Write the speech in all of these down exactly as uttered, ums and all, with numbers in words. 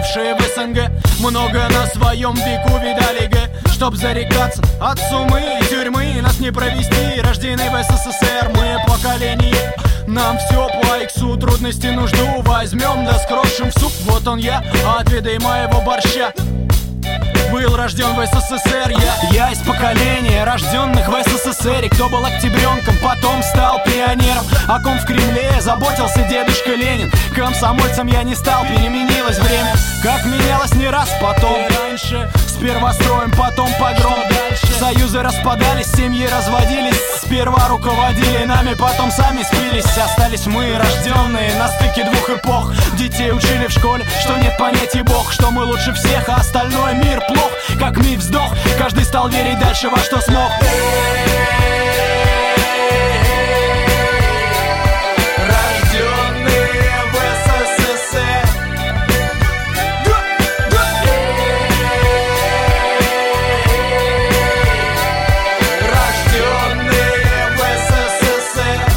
жившие в СНГ, много на своем веку видали г. Чтоб зарекаться от сумы и тюрьмы, нас не провести, рожденные в СССР. Мы поколение, нам все по иксу, трудности нужду возьмем, да скрошим в суп. Вот он я, отведай моего борща. Был рожден в СССР я. Я из поколения рожденных в СССР. И кто был октябренком, потом стал пионером. О ком в Кремле заботился дедушка Ленин. Комсомольцем я не стал, переменилось время. Как менялось не раз потом. Раньше сперва строим, потом погром. Союзы распадались, семьи разводились. Сперва руководили нами, потом сами спились. Остались мы, рожденные на стыке двух эпох. Детей учили в школе, что нет понятия Бог. Что мы лучше всех, а остальной мир плох. Как миг вздох, каждый стал верить дальше во что смог. Рожденные в СССР. Рожденные в СССР.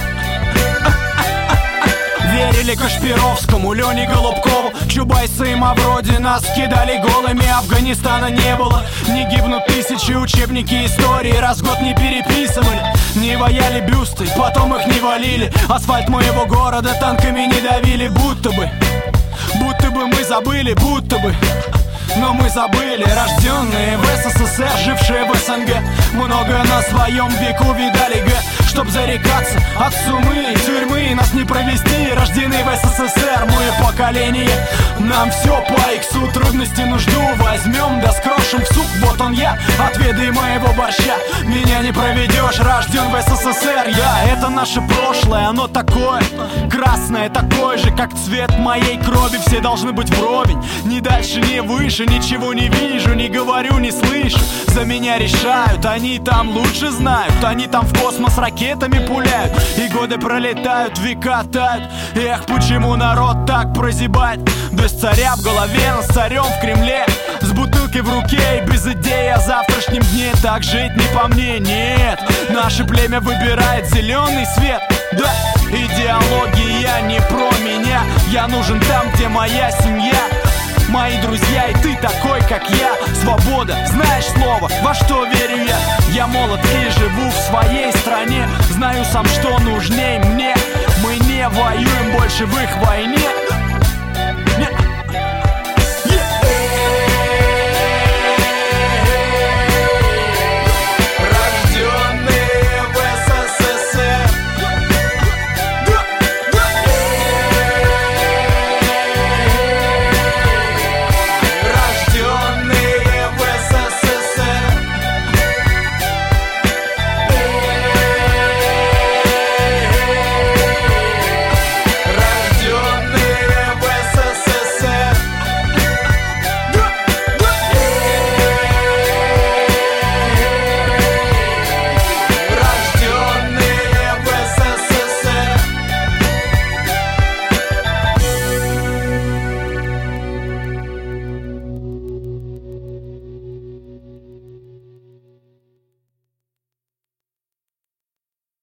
Верили Кашпировскому, Лене Голубкову. Чубайсы и Мавроди нас кидали голыми. Афганистана не было, не гибнут тысячи. Учебники истории раз в год не переписывали. Не ваяли бюсты, потом их не валили. Асфальт моего города танками не давили. Будто бы, будто бы мы забыли, будто бы. Но мы забыли, рожденные в СССР, жившие в СНГ, много на своем веку видали г. Чтоб зарекаться от сумы и тюрьмы, нас не провести, рождены в СССР. Мы поколение, нам все по иксу, трудности нужду возьмем, да скрошим в суп. Вот он я, отведай моего борща. Меня не проведешь, рожден в СССР я. Это наше прошлое, оно такое красное, такое же, как цвет моей крови. Все должны быть вровень, ни дальше, ни выше. Ничего не вижу, не говорю, не слышу. За меня решают, они там лучше знают. Они там в космос ракетами пуляют. И годы пролетают, века тают. Эх, почему народ так прозябает? Без царя в голове, но с царем в Кремле. С бутылкой в руке и без идеи о завтрашнем дне. Так жить не по мне, нет. Наше племя выбирает зеленый свет. Да, идеология не про меня. Я нужен там, где моя семья. Мои друзья и ты такой, как я. Свобода, знаешь слово, во что верю я. Я молод и живу в своей стране. Знаю сам, что нужней мне. Мы не воюем больше в их войне.